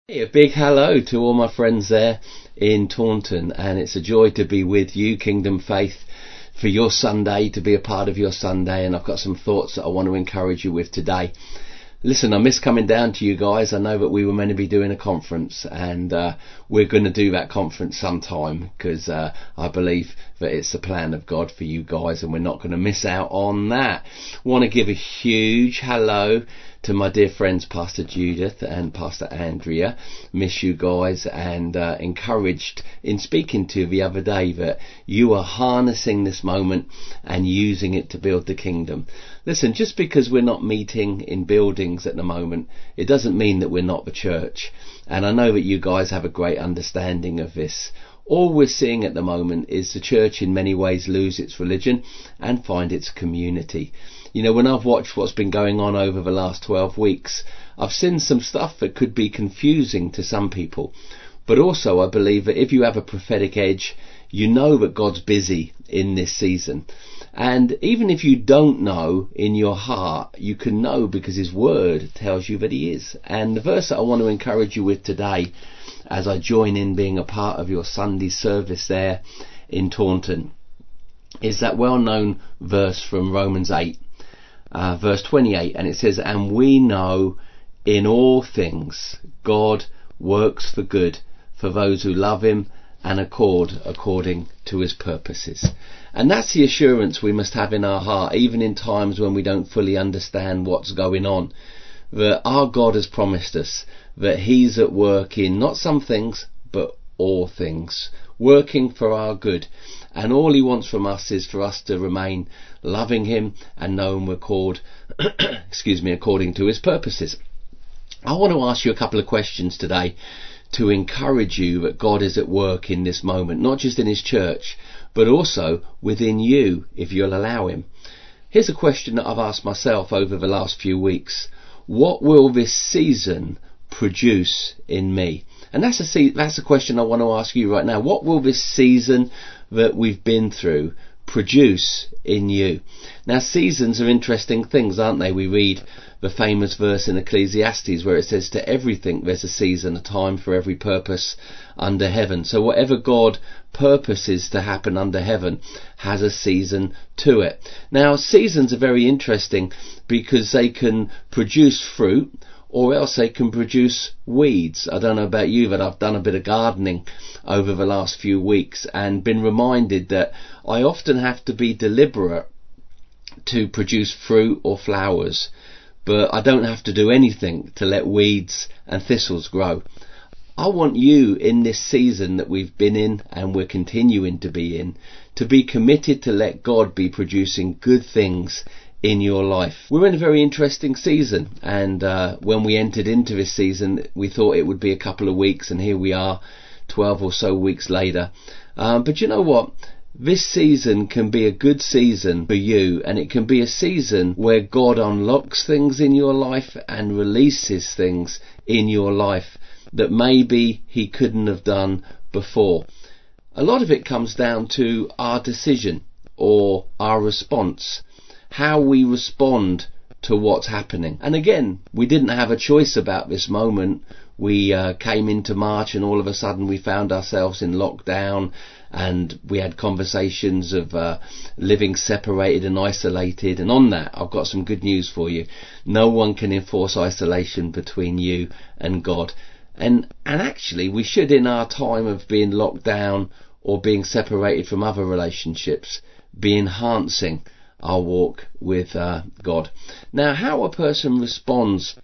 Hey, a big hello to all my friends there in Taunton, and it's a joy to be with you, Kingdom Faith, for your Sunday, to be a part of your Sunday. And I've got some thoughts that I want to encourage you with today. Listen, I miss coming down to you guys. I know that we were meant to be doing a conference, and we're going to do that conference sometime, because I believe that it's the plan of God for you guys, and we're not going to miss out on that. Want to give a huge hello to my dear friends Pastor Judith and Pastor Andrea. Miss you guys, and encouraged in speaking to you the other day that you are harnessing this moment and using it to build the kingdom. Listen, just because we're not meeting in buildings at the moment, it doesn't mean that we're not the church. And I know that you guys have a great understanding of this. All we're seeing at the moment is the church in many ways lose its religion and find its community. You know, when I've watched what's been going on over the last 12 weeks, I've seen some stuff that could be confusing to some people. But also I believe that if you have a prophetic edge, you know that God's busy in this season. And even if you don't know in your heart, you can know because His Word tells you that He is. And the verse that I want to encourage you with today, as I join in being a part of your Sunday service there in Taunton, is that well-known verse from Romans 8, verse 28. And it says, "And we know in all things God works for good for those who love Him and according to His purposes." And that's the assurance we must have in our heart, even in times when we don't fully understand what's going on, that our God has promised us that He's at work in not some things, but all things, working for our good. And all He wants from us is for us to remain loving Him and knowing we're called, according to His purposes. I want to ask you a couple of questions today to encourage you that God is at work in this moment, not just in His church, but also within you, if you'll allow Him. Here's a question that I've asked myself over the last few weeks. What will this season produce in me? And that's a question I want to ask you right now. What will this season that we've been through produce in you? Now, seasons are interesting things, aren't they? We read the famous verse in Ecclesiastes where it says, "To everything there's a season, a time for every purpose under heaven." So whatever God purposes to happen under heaven has a season to it. Now, seasons are very interesting because they can produce fruit, or else they can produce weeds. I don't know about you, but I've done a bit of gardening over the last few weeks and been reminded that I often have to be deliberate to produce fruit or flowers, but I don't have to do anything to let weeds and thistles grow. I want you in this season that we've been in and we're continuing to be in, to be committed to let God be producing good things in your life. We're in a very interesting season, and when we entered into this season we thought it would be a couple of weeks, and here we are 12 or so weeks later. But you know what? This season can be a good season for you, and it can be a season where God unlocks things in your life and releases things in your life that maybe He couldn't have done before. A lot of it comes down to our decision or our response, how we respond to what's happening. And again, we didn't have a choice about this moment. We came into March and all of a sudden we found ourselves in lockdown, and we had conversations of living separated and isolated. And on that, I've got some good news for you. No one can enforce isolation between you and God. And actually, we should, in our time of being locked down or being separated from other relationships, be enhancing our walk with God. Now, how a person responds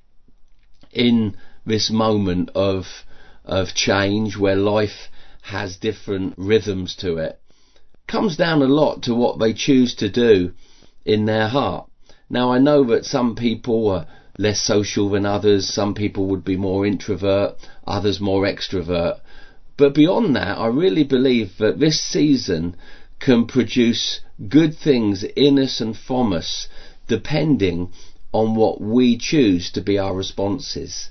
in this moment of change, where life has different rhythms to it, comes down a lot to what they choose to do in their heart. Now, I know that some people are less social than others. Some people would be more introvert, others more extrovert. But beyond that, I really believe that this season can produce good things in us and from us, depending on what we choose to be our responses.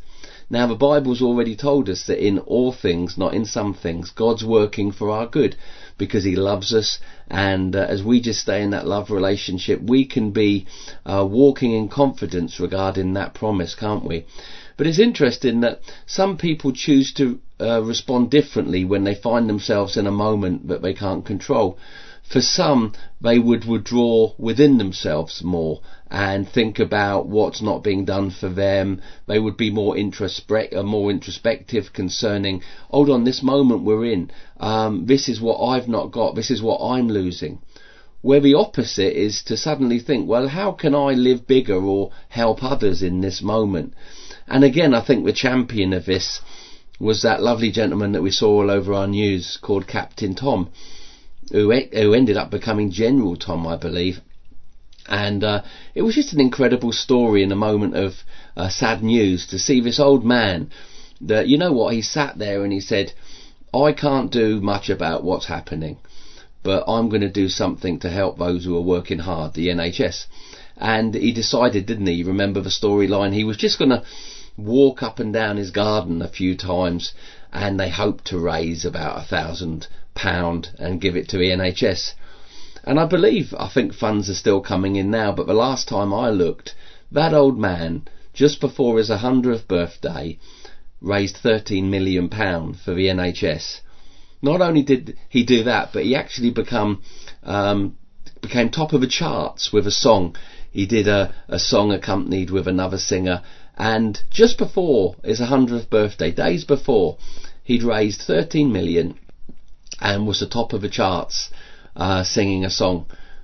Now the Bible's already told us that in all things, not in some things, God's working for our good because he loves us, and as we just stay in that love relationship, we can be walking in confidence regarding that promise, can't we? But it's interesting that some people choose to respond differently when they find themselves in a moment that they can't control. For some, they would withdraw within themselves more and think about what's not being done for them. They would be more introspective concerning, hold on, this moment we're in, this is what I've not got, this is what I'm losing. Where the opposite is to suddenly think, well, how can I live bigger or help others in this moment? And again, I think the champion of this was that lovely gentleman that we saw all over our news called Captain Tom, who ended up becoming General Tom, I believe. And it was just an incredible story in a moment of sad news to see this old man that, you know what, he sat there and he said, I can't do much about what's happening, but I'm going to do something to help those who are working hard, the NHS. And he decided, didn't he? Remember the storyline? He was just going to walk up and down his garden a few times, and they hoped to raise about £1,000 and give it to the NHS. And I think funds are still coming in now, but the last time I looked, that old man, just before his 100th birthday, raised £13 million for the NHS. Not only did he do that, but he actually became top of the charts with a song. He did a song accompanied with another singer, and just before his 100th birthday, days before, he'd raised 13 million and was the top of the charts singing a song.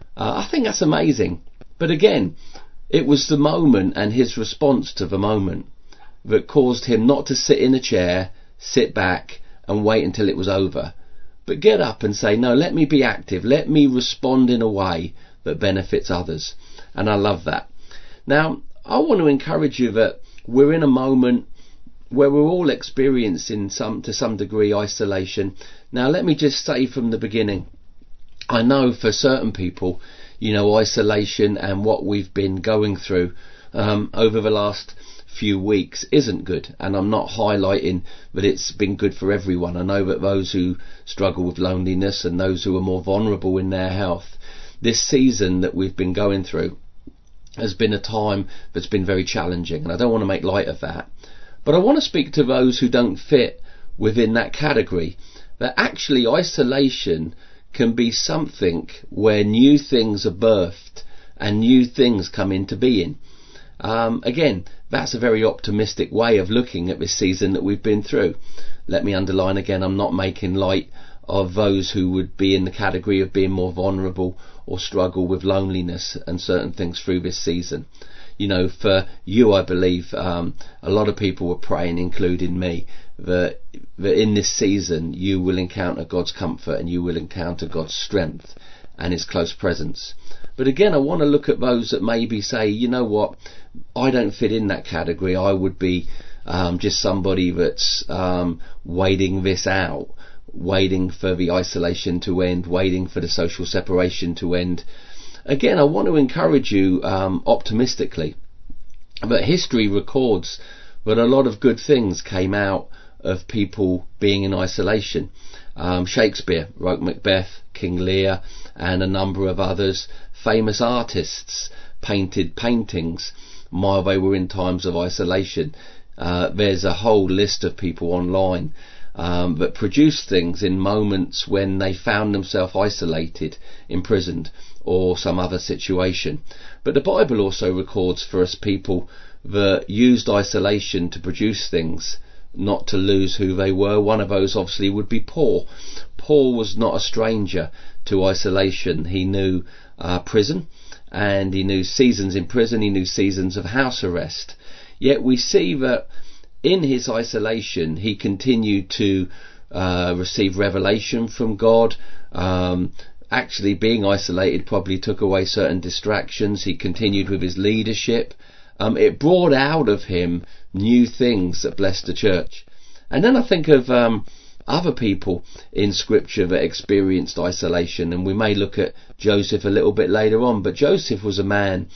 I think that's amazing. But again, it was the moment and his response to the moment that caused him not to sit in a chair, sit back and wait until it was over, but get up and say, no, let me be active, let me respond in a way that benefits others. And I love that. Now, I want to encourage you that we're in a moment where we're all experiencing to some degree isolation. Now, let me just say from the beginning, I know for certain people, isolation and what we've been going through over the last few weeks isn't good, and I'm not highlighting that it's been good for everyone. I know that those who struggle with loneliness and those who are more vulnerable in their health, this season that we've been going through has been a time that's been very challenging, and I don't want to make light of that. But I want to speak to those who don't fit within that category, that actually isolation can be something where new things are birthed and new things come into being. Again, that's a very optimistic way of looking at this season that we've been through. Let me underline again, I'm not making light of those who would be in the category of being more vulnerable or struggle with loneliness and certain things through this season. For you, I believe a lot of people were praying, including me, that in this season you will encounter God's comfort and you will encounter God's strength and his close presence. But again, I want to look at those that maybe say, you know what, I don't fit in that category. I would be just somebody that's waiting this out, waiting for the isolation to end, waiting for the social separation to end. Again, I want to encourage you optimistically that history records that a lot of good things came out of people being in isolation. Shakespeare wrote Macbeth, King Lear, and a number of others. Famous artists painted paintings while they were in times of isolation. There's a whole list of people online that produced things in moments when they found themselves isolated, imprisoned, or some other situation. But the Bible also records for us people that used isolation to produce things, not to lose who they were. One of those obviously would be Paul. Paul was not a stranger to isolation. He knew prison, and he knew seasons in prison, he knew seasons of house arrest. Yet we see that in his isolation he continued to receive revelation from God. Actually being isolated probably took away certain distractions. He continued with his leadership. It brought out of him new things that blessed the church. And then I think of other people in scripture that experienced isolation, and we may look at Joseph a little bit later on, but Joseph was a man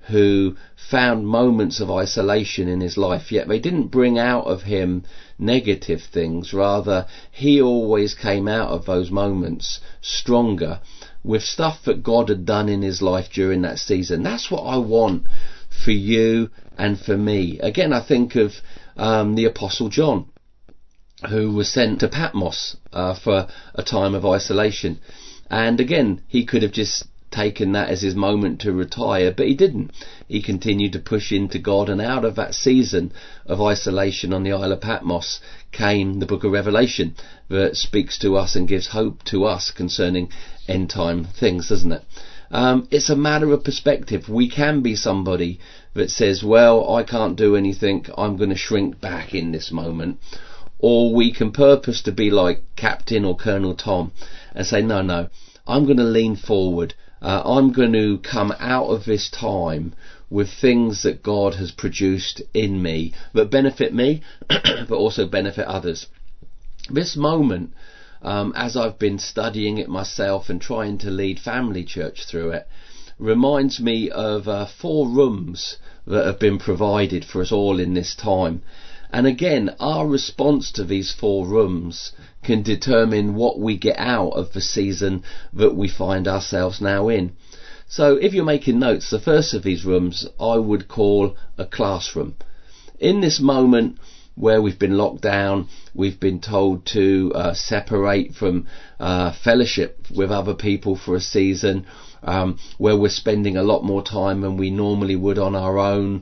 who found moments of isolation in his life, yet they didn't bring out of him negative things. Rather, he always came out of those moments stronger with stuff that God had done in his life during that season. That's what I want for you and for me. Again, I think of the Apostle John, who was sent to Patmos for a time of isolation. And again, he could have just taken that as his moment to retire, but he didn't. He continued to push into God, and out of that season of isolation on the Isle of Patmos came the book of Revelation that speaks to us and gives hope to us concerning end time things, doesn't it? It's a matter of perspective. We can be somebody that says, well, I can't do anything, I'm going to shrink back in this moment. Or we can purpose to be like Captain or Colonel Tom and say, no, I'm going to lean forward. I'm going to come out of this time with things that God has produced in me that benefit me, but also benefit others. This moment, as I've been studying it myself and trying to lead family church through it, reminds me of 4 rooms that have been provided for us all in this time. And again, our response to these 4 rooms can determine what we get out of the season that we find ourselves now in. So if you're making notes, the first of these rooms I would call a classroom. In this moment where we've been locked down, we've been told to separate from fellowship with other people for a season, where we're spending a lot more time than we normally would on our own,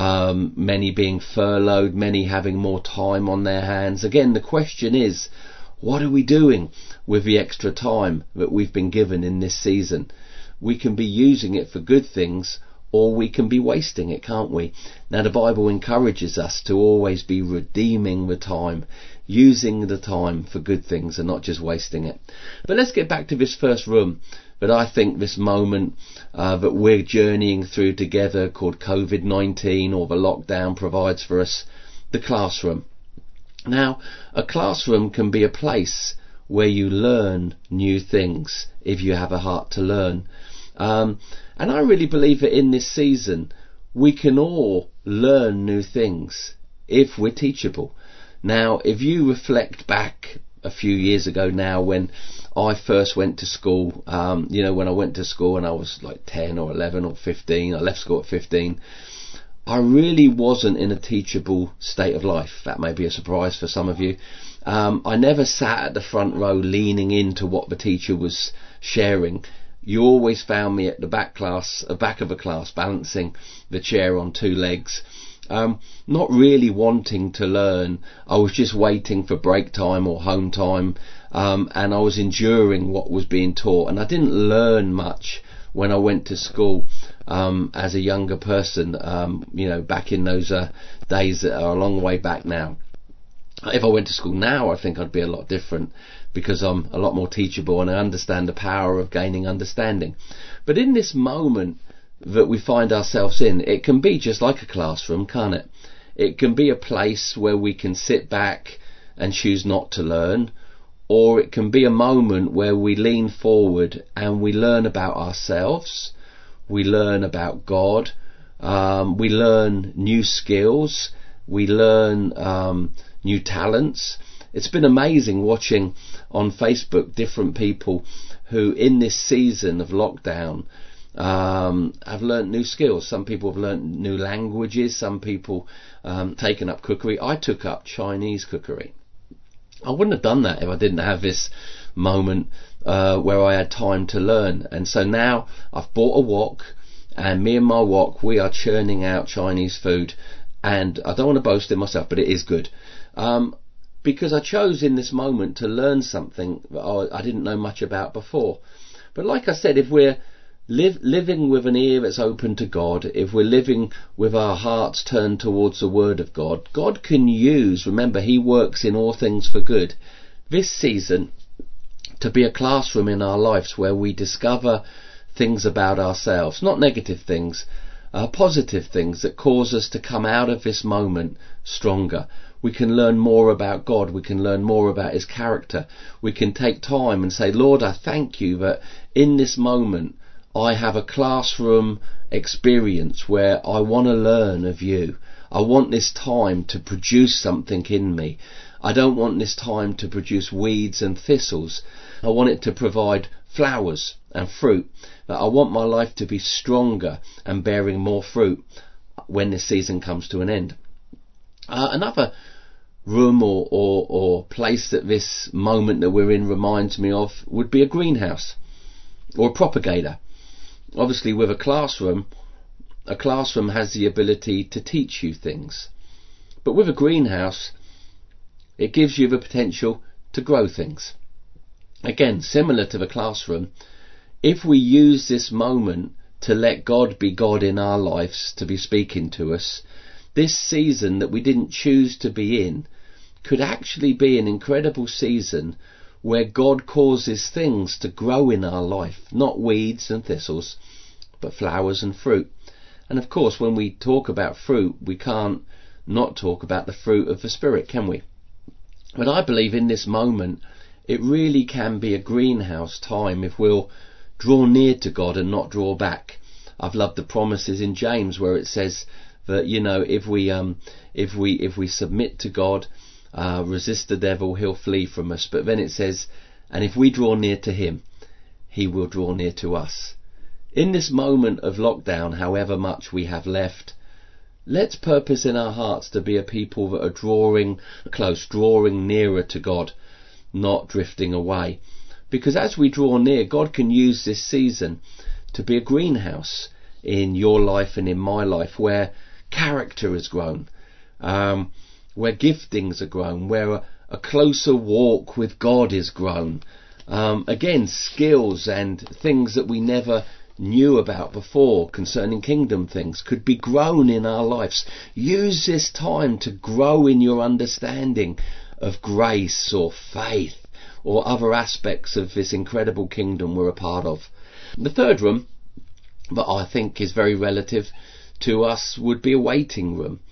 many being furloughed, many having more time on their hands. Again, the question is, what are we doing with the extra time that we've been given in this season? We can be using it for good things, or we can be wasting it, can't we? Now, the Bible encourages us to always be redeeming the time, using the time for good things and not just wasting it. But let's get back to this first room that I think this moment that we're journeying through together, called COVID-19 or the lockdown, provides for us, the classroom. Now, a classroom can be a place where you learn new things if you have a heart to learn. And I really believe that in this season we can all learn new things if we're teachable. Now, if you reflect back a few years ago now when I first went to school, when I went to school and I was like 10 or 11 or 15, I left school at 15, I really wasn't in a teachable state of life. That may be a surprise for some of you. I never sat at the front row leaning into what the teacher was sharing. You always found me at the back of a class, balancing the chair on 2 legs, not really wanting to learn. I was just waiting for break time or home time, and I was enduring what was being taught, and I didn't learn much when I went to school as a younger person, back in those days that are a long way back now. If I went to school now, I think I'd be a lot different, because I'm a lot more teachable and I understand the power of gaining understanding. But in this moment that we find ourselves in, it can be just like a classroom, can't it? It can be a place where we can sit back and choose not to learn, or it can be a moment where we lean forward and we learn about ourselves, we learn about God, we learn new skills, we learn new talents. It's been amazing watching on Facebook different people who in this season of lockdown have learnt new skills. Some people have learnt new languages, some people taken up cookery. I took up Chinese cookery. I wouldn't have done that if I didn't have this moment where I had time to learn. And so now I've bought a wok, and me and my wok, we are churning out Chinese food. And I don't want to boast in myself, but it is good. Because I chose in this moment to learn something that I didn't know much about before. But like I said, if we're living with an ear that's open to God, if we're living with our hearts turned towards the Word of God, God can use, remember, He works in all things for good, this season to be a classroom in our lives where we discover things about ourselves, not negative things, positive things that cause us to come out of this moment stronger. We can learn more about God. We can learn more about His character. We can take time and say, Lord, I thank you that in this moment I have a classroom experience where I want to learn of you. I want this time to produce something in me. I don't want this time to produce weeds and thistles. I want it to provide flowers and fruit. But I want my life to be stronger and bearing more fruit when this season comes to an end. Another room or place that this moment that we're in reminds me of would be a greenhouse or a propagator. Obviously, with a classroom has the ability to teach you things. But with a greenhouse, it gives you the potential to grow things. Again, similar to the classroom, if we use this moment to let God be God in our lives, to be speaking to us, this season that we didn't choose to be in could actually be an incredible season where God causes things to grow in our life, not weeds and thistles, but flowers and fruit. And of course, when we talk about fruit, we can't not talk about the fruit of the Spirit, can we? But I believe in this moment, it really can be a greenhouse time if we'll draw near to God and not draw back. I've loved the promises in James where it says that, if we submit to God, resist the devil, he'll flee from us. But then it says, and if we draw near to him, he will draw near to us. In this moment of lockdown, however much we have left, let's purpose in our hearts to be a people that are drawing close, drawing nearer to God, not drifting away. Because as we draw near, God can use this season to be a greenhouse in your life and in my life, where character has grown, where giftings are grown, where a closer walk with God is grown. Again, skills and things that we never knew about before concerning kingdom things could be grown in our lives. Use this time to grow in your understanding of grace or faith or other aspects of this incredible kingdom we're a part of. The third room that I think is very relative to us would be a waiting room.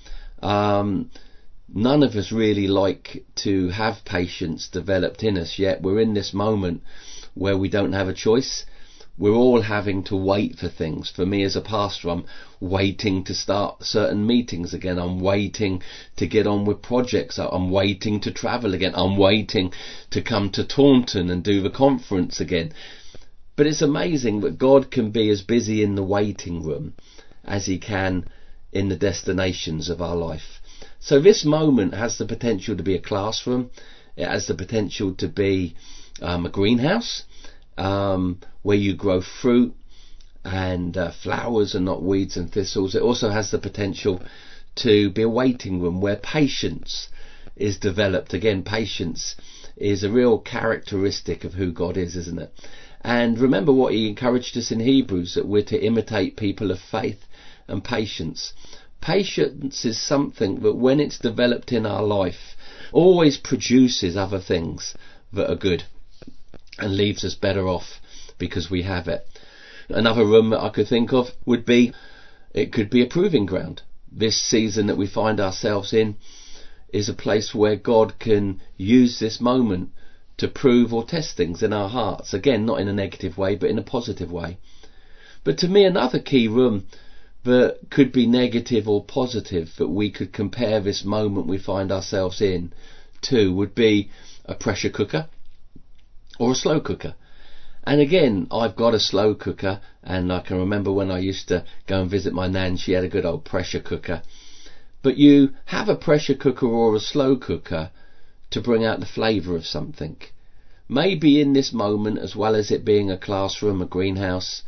None of us really like to have patience developed in us, yet we're in this moment where we don't have a choice. We're all having to wait for things. For me as a pastor, I'm waiting to start certain meetings again. I'm waiting to get on with projects. I'm waiting to travel again. I'm waiting to come to Taunton and do the conference again. But it's amazing that God can be as busy in the waiting room as he can in the destinations of our life. So this moment has the potential to be a classroom. It has the potential to be a greenhouse, where you grow fruit and flowers and not weeds and thistles. It also has the potential to be a waiting room where patience is developed. Again, patience is a real characteristic of who God is, isn't it? And remember what he encouraged us in Hebrews, that we're to imitate people of faith and patience. Patience is something that when it's developed in our life always produces other things that are good and leaves us better off because we have it. Another room that I could think of would be, it could be a proving ground. This season that we find ourselves in is a place where God can use this moment to prove or test things in our hearts. Again, not in a negative way, but in a positive way. But to me, another key room that could be negative or positive that we could compare this moment we find ourselves in to would be a pressure cooker or a slow cooker. And again, I've got a slow cooker, and I can remember when I used to go and visit my nan, she had a good old pressure cooker. But you have a pressure cooker or a slow cooker to bring out the flavour of something. Maybe in this moment, as well as it being a classroom, a greenhouse,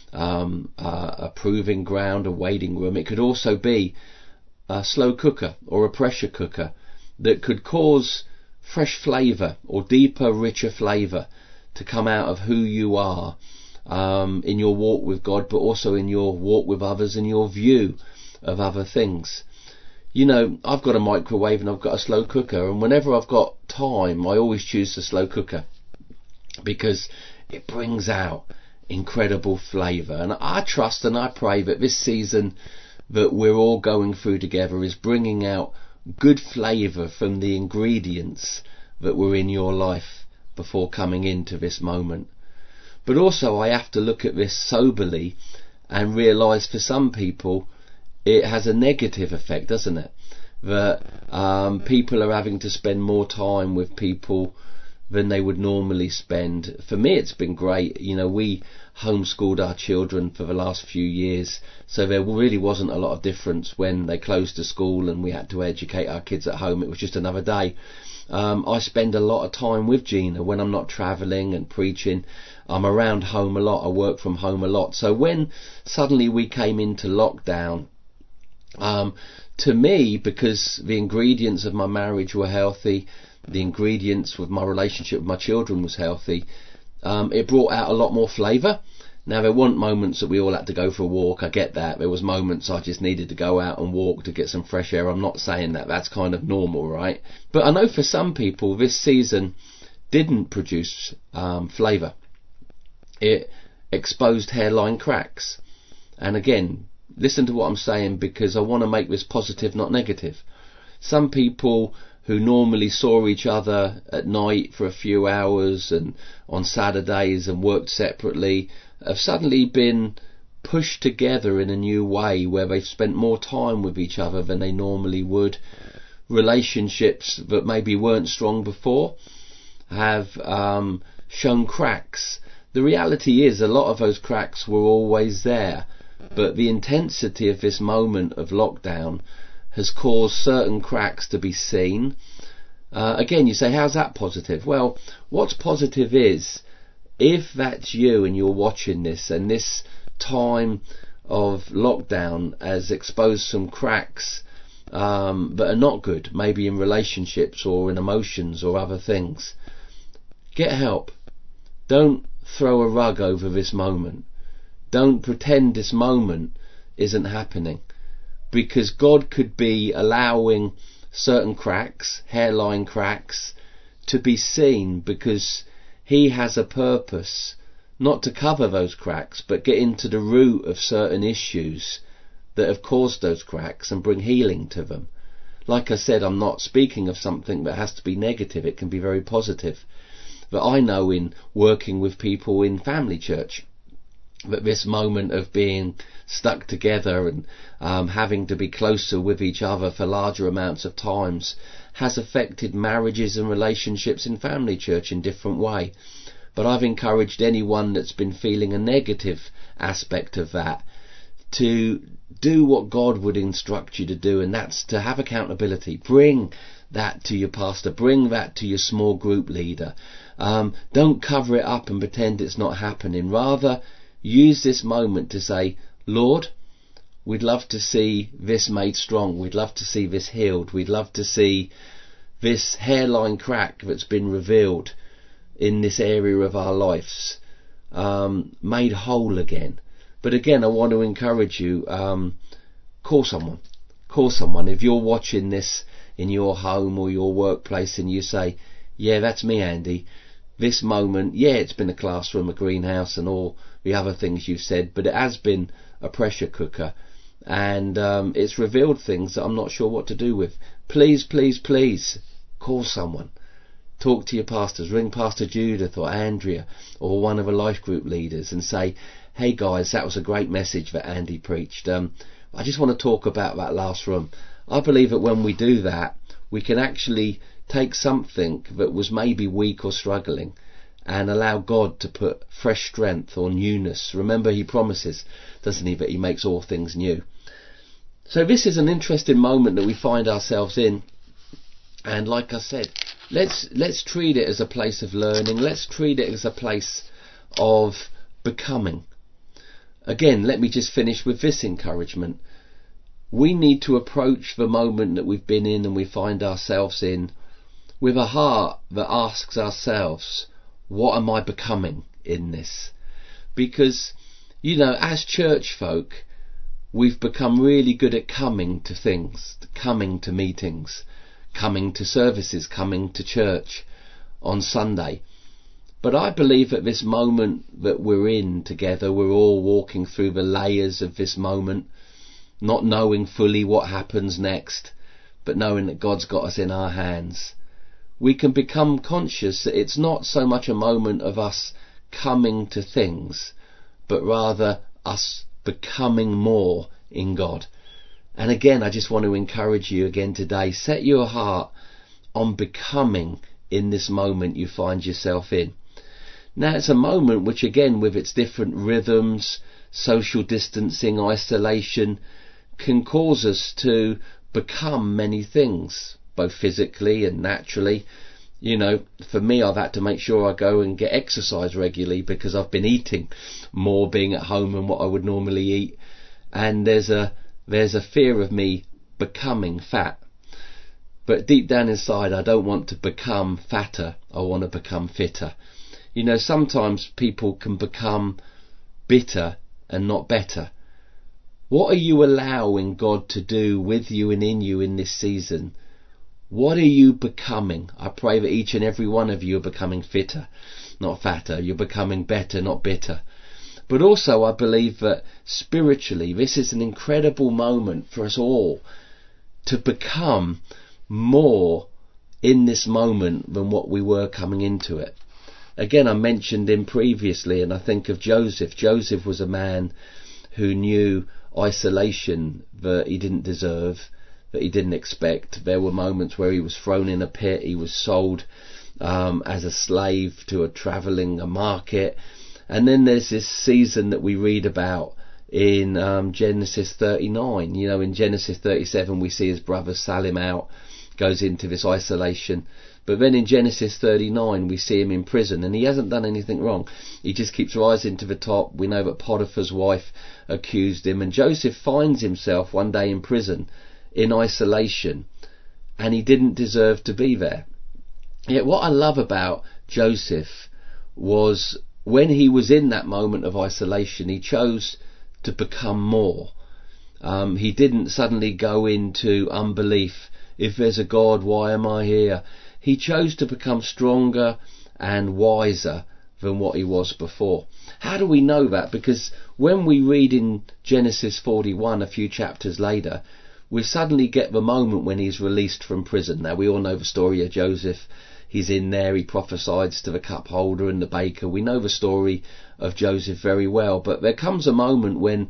a proving ground, a waiting room, it could also be a slow cooker or a pressure cooker that could cause fresh flavour or deeper, richer flavour to come out of who you are in your walk with God, but also in your walk with others and your view of other things. You know, I've got a microwave and I've got a slow cooker, and whenever I've got time I always choose the slow cooker because it brings out incredible flavour. And I trust and I pray that this season that we're all going through together is bringing out good flavour from the ingredients that were in your life before coming into this moment. But also I have to look at this soberly and realise for some people it has a negative effect, doesn't it? That people are having to spend more time with people than they would normally spend. For me, it's been great. We homeschooled our children for the last few years, so there really wasn't a lot of difference when they closed the school and we had to educate our kids at home. It was just another day. I spend a lot of time with Gina when I'm not travelling and preaching. I'm around home a lot. I work from home a lot. So when suddenly we came into lockdown, to me, because the ingredients of my marriage were healthy, the ingredients with my relationship with my children was healthy, it brought out a lot more flavour. Now, there weren't moments that we all had to go for a walk. I get that. There was moments I just needed to go out and walk to get some fresh air. I'm not saying that. That's kind of normal, right? But I know for some people this season didn't produce flavour. It exposed hairline cracks. And again, listen to what I'm saying, because I want to make this positive, not negative. Some people who normally saw each other at night for a few hours and on Saturdays and worked separately have suddenly been pushed together in a new way where they've spent more time with each other than they normally would. Relationships that maybe weren't strong before have shown cracks. The reality is a lot of those cracks were always there, but the intensity of this moment of lockdown has caused certain cracks to be seen. Again, you say, how's that positive? Well, what's positive is, if that's you and you're watching this, and this time of lockdown has exposed some cracks that are not good, maybe in relationships or in emotions or other things, get help. Don't throw a rug over this moment. Don't pretend this moment isn't happening, because God could be allowing certain cracks, hairline cracks, to be seen, because He has a purpose, not to cover those cracks, but get into the root of certain issues that have caused those cracks and bring healing to them. Like I said, I'm not speaking of something that has to be negative. It can be very positive. But I know in working with people in family church that this moment of being stuck together and having to be closer with each other for larger amounts of times has affected marriages and relationships in family church in different way. But I've encouraged anyone that's been feeling a negative aspect of that to do what God would instruct you to do, and that's to have accountability. Bring that to your pastor, bring that to your small group leader. Don't cover it up and pretend it's not happening. Rather, use this moment to say, Lord, we'd love to see this made strong. We'd love to see this healed. We'd love to see this hairline crack that's been revealed in this area of our lives made whole again. But again, I want to encourage you, call someone. Call someone. If you're watching this in your home or your workplace and you say, yeah, that's me, Andy. This moment, yeah, it's been a classroom, a greenhouse and all the other things you've said, but it has been a pressure cooker, and it's revealed things that I'm not sure what to do with. Please, please, please call someone. Talk to your pastors. Ring Pastor Judith or Andrea or one of the life group leaders and say, hey guys, that was a great message that Andy preached. I just want to talk about that last room. I believe that when we do that, we can actually take something that was maybe weak or struggling and allow God to put fresh strength or newness. Remember, He promises, doesn't He, that He makes all things new. So this is an interesting moment that we find ourselves in, and like I said, let's treat it as a place of learning. Let's treat it as a place of becoming. Again, let me just finish with this encouragement. We need to approach the moment that we've been in and we find ourselves in with a heart that asks ourselves, what am I becoming in this? Because, as church folk, we've become really good at coming to things, coming to meetings, coming to services, coming to church on Sunday. But I believe at this moment that we're in together, we're all walking through the layers of this moment, not knowing fully what happens next, but knowing that God's got us in our hands. We can become conscious that it's not so much a moment of us coming to things, but rather us becoming more in God. And again, I just want to encourage you again today, set your heart on becoming in this moment you find yourself in. Now, it's a moment which, again, with its different rhythms, social distancing, isolation, can cause us to become many things, both physically and naturally. You know, for me, I've had to make sure I go and get exercise regularly because I've been eating more being at home than what I would normally eat. And there's a fear of me becoming fat. But deep down inside, I don't want to become fatter. I want to become fitter. You know, sometimes people can become bitter and not better. What are you allowing God to do with you and in you in this season? What are you becoming? I pray that each and every one of you are becoming fitter, not fatter. You're becoming better, not bitter. But also I believe that spiritually, this is an incredible moment for us all to become more in this moment than what we were coming into it. Again, I mentioned him previously, and I think of Joseph. Joseph was a man who knew isolation that he didn't deserve, that he didn't expect. There were moments where he was thrown in a pit, he was sold as a slave to a market. And then there's this season that we read about in Genesis 39. You know, in Genesis 37 we see his brother sell him out, goes into this isolation. But then in Genesis 39 we see him in prison, and he hasn't done anything wrong. He just keeps rising to the top. We know that Potiphar's wife accused him, and Joseph finds himself one day in prison in isolation, and he didn't deserve to be there. Yet what I love about Joseph was when he was in that moment of isolation, he chose to become more. He didn't suddenly go into unbelief. If there's a God, why am I here? He chose to become stronger and wiser than what he was before. How do we know that? Because when we read in Genesis 41, a few chapters later, we suddenly get the moment when he's released from prison. Now, we all know the story of Joseph. He's in there, he prophesies to the cup holder and the baker. We know the story of Joseph very well. But there comes a moment when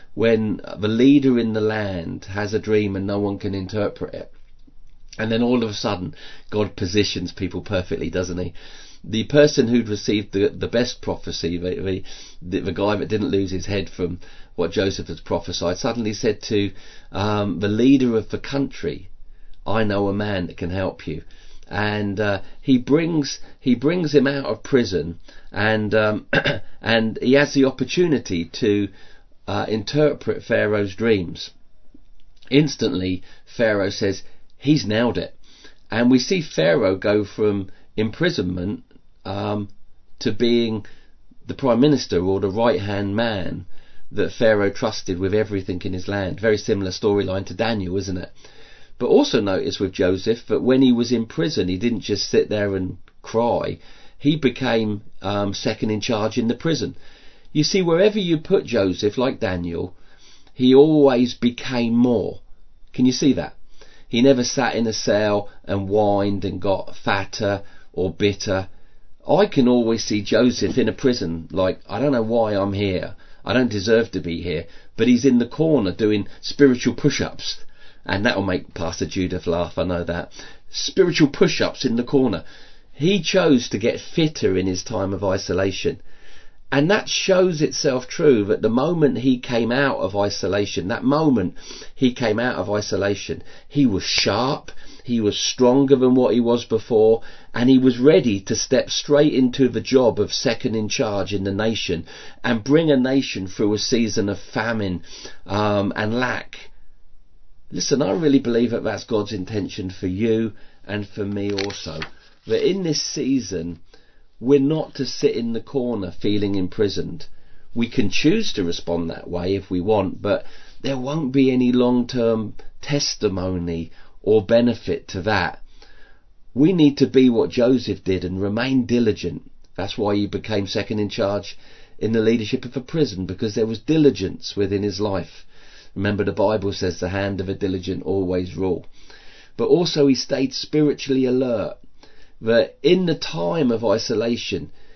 the leader in the land has a dream and no one can interpret it. And then all of a sudden, God positions people perfectly, doesn't he? The person who'd received the best prophecy, the guy that didn't lose his head from what Joseph has prophesied, suddenly said to the leader of the country, I know a man that can help you. And he brings him out of prison, and and he has the opportunity to interpret Pharaoh's dreams. Instantly, Pharaoh says, he's nailed it. And we see Pharaoh go from imprisonment to being the prime minister, or the right-hand man that Pharaoh trusted with everything in his land. Very similar storyline to Daniel, isn't it? But also notice with Joseph that when he was in prison, he didn't just sit there and cry. He became second in charge in the prison. You see, wherever you put Joseph, like Daniel, he always became more. Can you see that? He never sat in a cell and whined and got fatter or bitter. I can always see Joseph in a prison like, I don't know why I'm here. I don't deserve to be here. But he's in the corner doing spiritual push-ups. And that will make Pastor Judith laugh, I know that. Spiritual push-ups in the corner. He chose to get fitter in his time of isolation. And that shows itself true that the moment he came out of isolation, he was sharp, he was stronger than what he was before, and he was ready to step straight into the job of second in charge in the nation and bring a nation through a season of famine and lack. Listen, I really believe that that's God's intention for you and for me also. That in this season, we're not to sit in the corner feeling imprisoned. We can choose to respond that way if we want, but there won't be any long-term testimony or benefit to that. We need to be what Joseph did and remain diligent. That's why he became second in charge in the leadership of a prison, because there was diligence within his life. Remember, the Bible says the hand of a diligent always rule. But also he stayed spiritually alert, that in the time of isolation,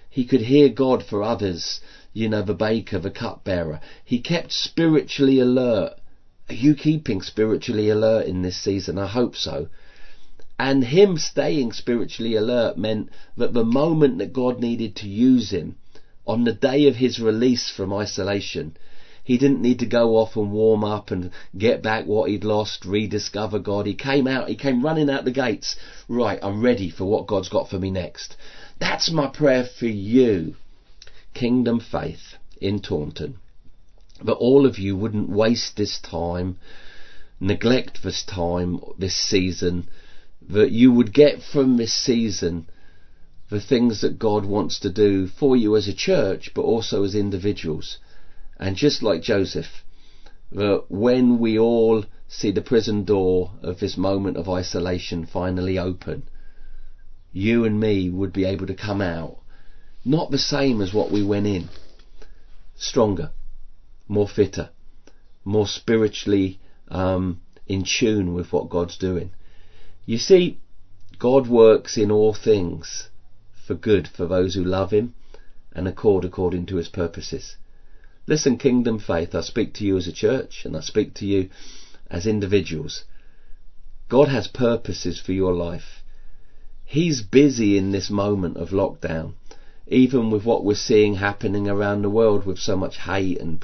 He could hear God for others, the baker, the cupbearer. He kept spiritually alert. Are you keeping spiritually alert in this season? I hope so. And him staying spiritually alert meant that the moment that God needed to use him, on the day of his release from isolation, he didn't need to go off and warm up and get back what he'd lost, rediscover God. He came running out the gates. Right, I'm ready for what God's got for me next. That's my prayer for you, Kingdom Faith in Taunton, that all of you wouldn't waste this time, neglect this time, this season, that you would get from this season the things that God wants to do for you as a church, but also as individuals. And just like Joseph, that when we all see the prison door of this moment of isolation finally open, you and me would be able to come out not the same as what we went in, stronger, more fitter, more spiritually in tune with what God's doing. You see, God works in all things for good for those who love him and accord according to his purposes. Listen, Kingdom Faith, I speak to you as a church and I speak to you as individuals. God has purposes for your life. He's busy in this moment of lockdown, even with what we're seeing happening around the world with so much hate and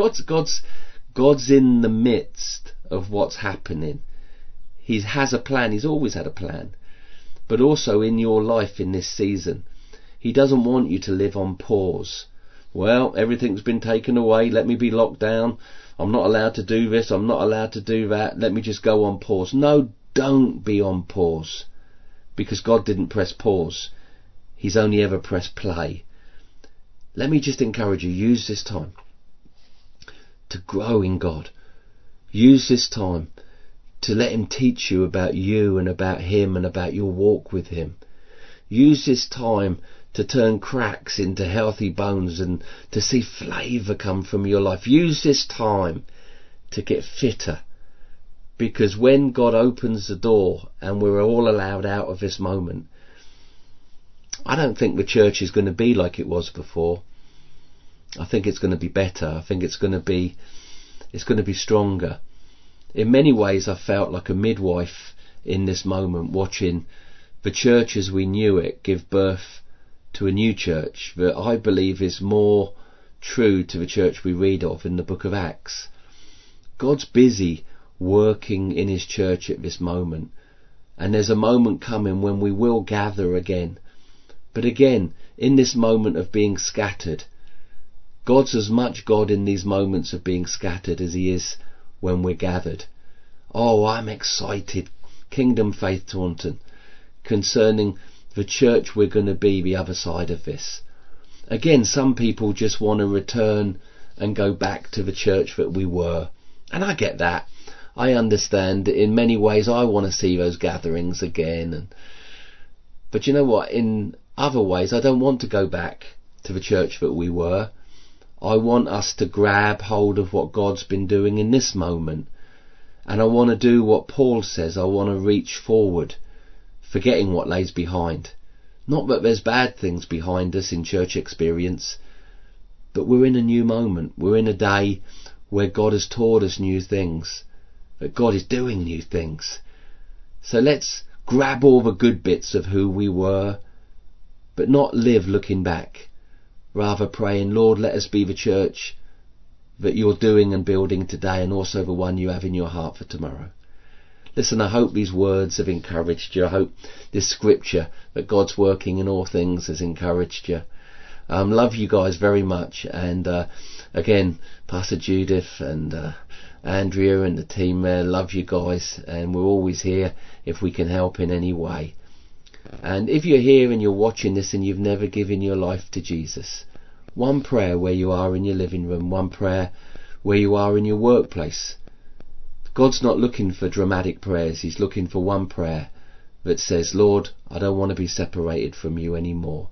God's in the midst of what's happening. He has a plan. He's always had a plan. But also in your life in this season, he doesn't want you to live on pause. Well, everything's been taken away. Let me be locked down. I'm not allowed to do this. I'm not allowed to do that. Let me just go on pause. No, don't be on pause. Because God didn't press pause. He's only ever pressed play. Let me just encourage you. Use this time to grow in God. Use this time to let him teach you about you and about him and about your walk with him. Use this time to turn cracks into healthy bones and to see flavour come from your life. Use this time to get fitter. Because when God opens the door and we're all allowed out of this moment, I don't think the church is going to be like it was before. I think it's going to be better. I think it's going to be stronger. In many ways, I felt like a midwife in this moment, watching the church as we knew it give birth to a new church that I believe is more true to the church we read of in the book of Acts. God's busy working in his church at this moment, and there's a moment coming when we will gather again. But again, in this moment of being scattered, God's as much God in these moments of being scattered as he is when we're gathered. Oh, I'm excited, Kingdom Faith Taunton, concerning the church we're going to be the other side of this. Again, some people just want to return and go back to the church that we were. And I get that. I understand. In many ways, I want to see those gatherings again. But you know what? In other ways, I don't want to go back to the church that we were. I want us to grab hold of what God's been doing in this moment. And I want to do what Paul says. I want to reach forward, forgetting what lays behind. Not that there's bad things behind us in church experience, but we're in a new moment. We're in a day where God has taught us new things, that God is doing new things. So let's grab all the good bits of who we were, but not live looking back. Rather praying, Lord, let us be the church that you're doing and building today, and also the one you have in your heart for tomorrow. Listen, I hope these words have encouraged you. I hope this scripture that God's working in all things has encouraged you. Love you guys very much. And again, Pastor Judith and Andrea and the team there, love you guys. And we're always here if we can help in any way. And if you're here and you're watching this and you've never given your life to Jesus, one prayer where you are in your living room, one prayer where you are in your workplace. God's not looking for dramatic prayers. He's looking for one prayer that says, Lord, I don't want to be separated from you anymore.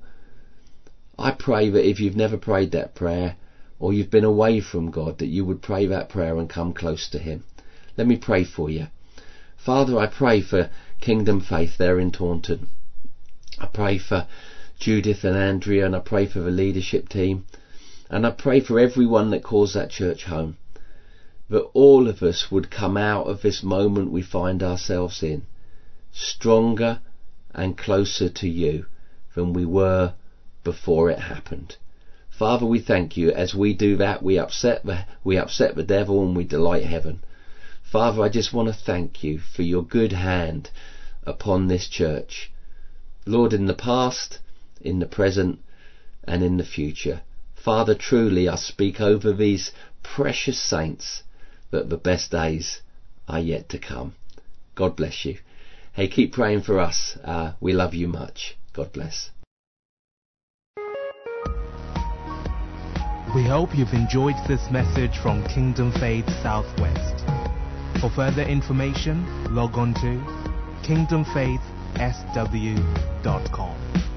I pray that if you've never prayed that prayer, or you've been away from God, that you would pray that prayer and come close to him. Let me pray for you. Father, I pray for Kingdom Faith there in Taunton. I pray for Judith and Andrea, and I pray for the leadership team, and I pray for everyone that calls that church home, that all of us would come out of this moment we find ourselves in stronger and closer to you than we were before it happened. Father, we thank you. As we do that, we upset the devil and we delight heaven. Father, I just want to thank you for your good hand upon this church, Lord, in the past, in the present, and in the future. Father, truly I speak over these precious saints that the best days are yet to come. God bless you. Hey, keep praying for us. We love you much. God bless. We hope you've enjoyed this message from Kingdom Faith Southwest. For further information, log on to kingdomfaithsw.com.